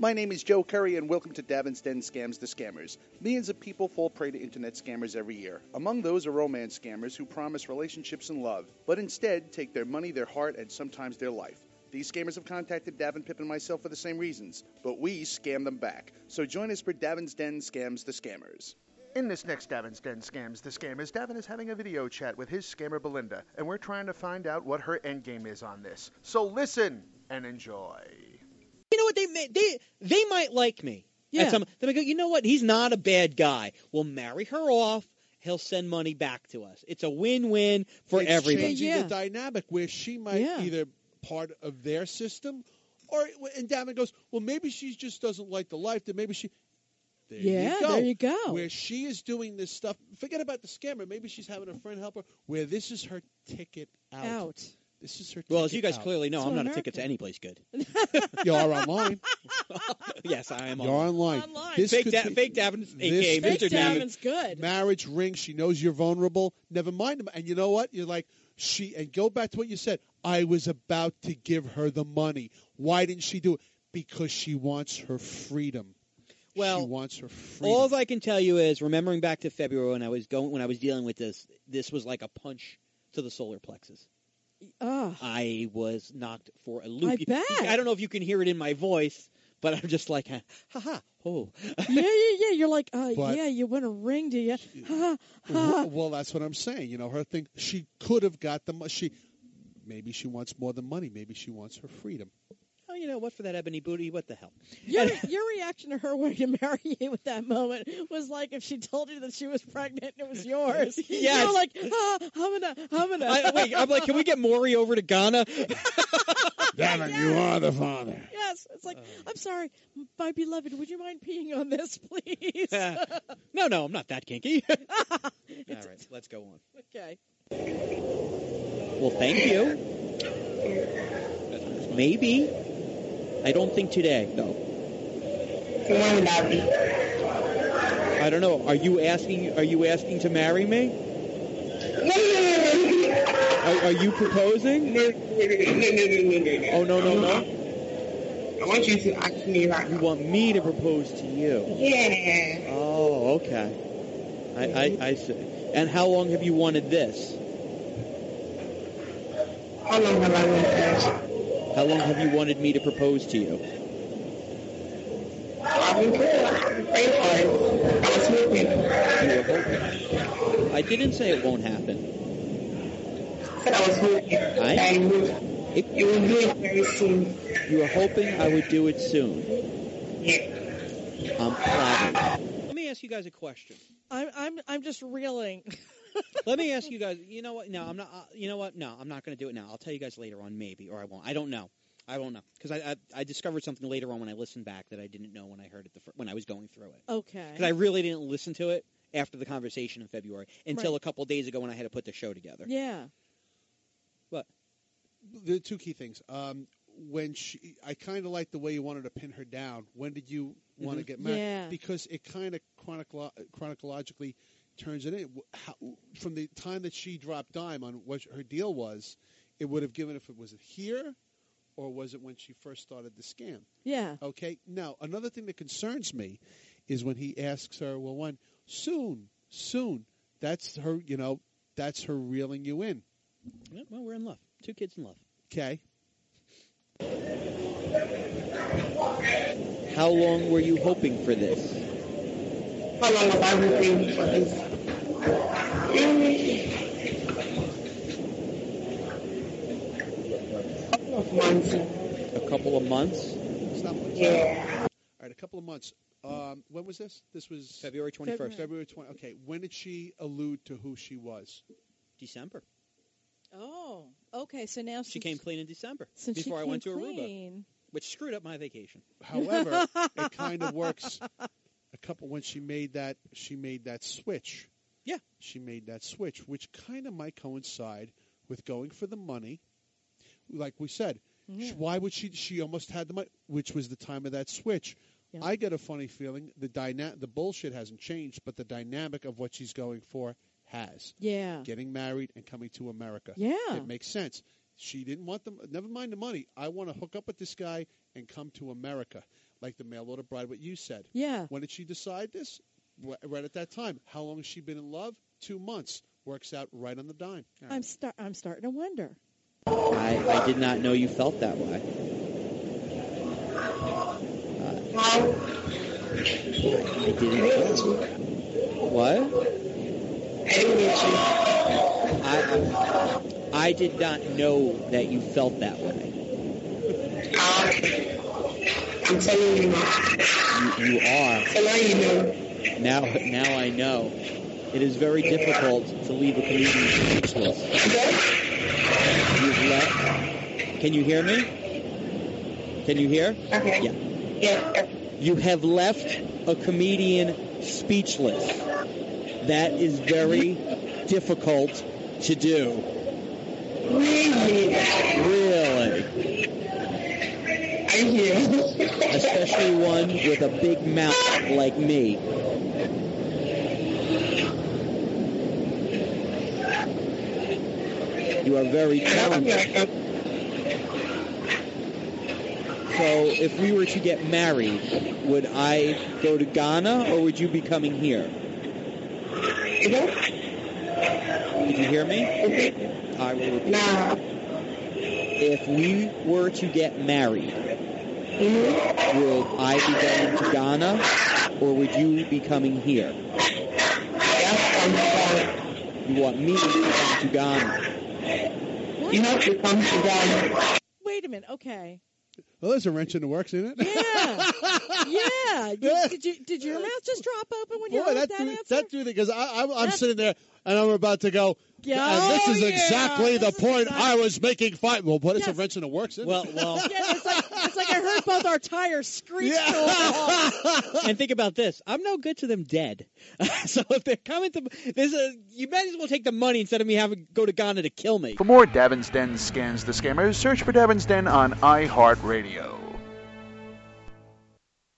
My name is Joe Curry, and welcome to Davin's Den Scams the Scammers. Millions of people fall prey to internet scammers every year. Among those are romance scammers who promise relationships and love, but instead take their money, their heart, and sometimes their life. These scammers have contacted Davin, Pip, and myself for the same reasons, but we scam them back. So join us for Davin's Den Scams the Scammers. In this next Davin's Den Scams the Scammers, Davin is having a video chat with his scammer Belinda, and we're trying to find out what her endgame is on this. So listen and enjoy. You know what, they might like me. Yeah. Then I go, you know what, he's not a bad guy. We'll marry her off. He'll send money back to us. It's a win-win for everybody. It's changing the dynamic where she might either part of their system, and Davin goes, well, maybe she just doesn't like the life, that maybe she... There you go. Where she is doing this stuff, forget about the scammer. Maybe she's having a friend help her, where this is her ticket out. This is her ticket out. Well, as you guys clearly know, I'm not a ticket to any place good. You are online. Yes, I am You're online. Fake Davin's, a.k.a. Mr. Davin's good. Marriage ring. She knows you're vulnerable. Never mind him. And you know what? You're like, and go back to what you said. I was about to give her the money. Why didn't she do it? Because she wants her freedom. Well, she wants her freedom. All I can tell you is, remembering back to February when I was dealing with this was like a punch to the solar plexus. I was knocked for a loop. I bet. I don't know if you can hear it in my voice, but I'm just like, ha, oh. Yeah. You're like, you want a ring, do you? Well, that's what I'm saying. You know, her thing, she could have got the money. Maybe she wants more than money. Maybe she wants her freedom. Oh, you know what? For that ebony booty, what the hell? Your reaction to her wanting to marry you at that moment was like if she told you that she was pregnant and it was yours. Yes. You were like, humana. Wait, I'm like, can we get Maury over to Ghana? Damn it, you are the father. Yes. It's like, I'm sorry, my beloved, would you mind peeing on this, please? No, I'm not that kinky. All right, let's go on. Okay. Well, thank you. Maybe. I don't think today, though. I don't know. Are you asking to marry me? Are you proposing? No. Oh, no. I want you to ask me right now. You want me to propose to you? Yeah. Oh, okay. I see. And how long have you wanted this? How long have I wanted this? How long have you wanted me to propose to you? I've been praying for it. I was hoping. You were hoping. I didn't say it won't happen. I said I was hoping. You will do it very soon. You were hoping I would do it soon. Yeah. I'm flattered. Let me ask you guys a question. I'm just reeling. Let me ask you guys. You know what? No, I'm not. You know what? No, I'm not going to do it now. I'll tell you guys later on, maybe, or I won't. I don't know. Because I discovered something later on when I listened back that I didn't know when I heard it when I was going through it. Okay. Because I really didn't listen to it after the conversation in February until a couple of days ago when I had to put the show together. Yeah. What? There are two key things. I kind of like the way you wanted to pin her down. When did you want to get married? Yeah. Because it kind of chronologically turns it in. From the time that she dropped dime on what her deal was, it would have given if it was here or was it when she first started the scam. Yeah. Okay. Now, another thing that concerns me is when he asks her, well, soon. That's her, that's her reeling you in. Yeah, well, we're in love. 2 kids in love. Okay. How long were you hoping for this? How long have I been waiting for this? A couple of months? It's not much. Yeah. All right, a couple of months. When was this? This was February 21st. February 20. Okay, when did she allude to who she was? December. Oh, okay. So now she came clean in December before I went to clean. Aruba, which screwed up my vacation. However, it kind of works. When she made that switch. Yeah, she made that switch, which kind of might coincide with going for the money. Like we said, why would she? She almost had the money, which was the time of that switch. Yeah. I get a funny feeling the bullshit hasn't changed, but the dynamic of what she's going for has. Yeah. Getting married and coming to America. Yeah. It makes sense. She didn't want them. Never mind the money. I want to hook up with this guy and come to America. like the mail order bride, what you said. Yeah. When did she decide this? Right at that time. How long has she been in love? 2 months. Works out right on the dime. Right. I'm starting to wonder. I did not know you felt that way. I didn't. What? I did not know that you felt that way. I'm telling you. You are. So now you know. Now I know. It is very difficult to leave a comedian speechless. You've left. Can you hear me? Can you hear? Okay. Yeah. Yeah. You have left a comedian speechless. That is very difficult to do. Really? Really. I hear. Especially one with a big mouth like me. You are very talented. So if we were to get married, would I go to Ghana or would you be coming here? Did you hear me? I will repeat. No. If we were to get married, would I be going to Ghana or would you be coming here? You want me to come to Ghana? You have to come to Ghana. Wait a minute. Okay. Well, there's a wrench in the works, isn't it? Yeah. Did your mouth just drop open when you heard that answer? That threw because I'm sitting there and I'm about to go. Yeah, and this is exactly the point I was making. Well, but it's a wrench in the works, isn't it? Well. It's like I heard both our tires screech. Yeah. And think about this: I'm no good to them dead. So if they're coming to, you might as well take the money instead of me having to go to Ghana to kill me. For more Davin's Den Scams the Scammers, search for Davin's Den on iHeartRadio.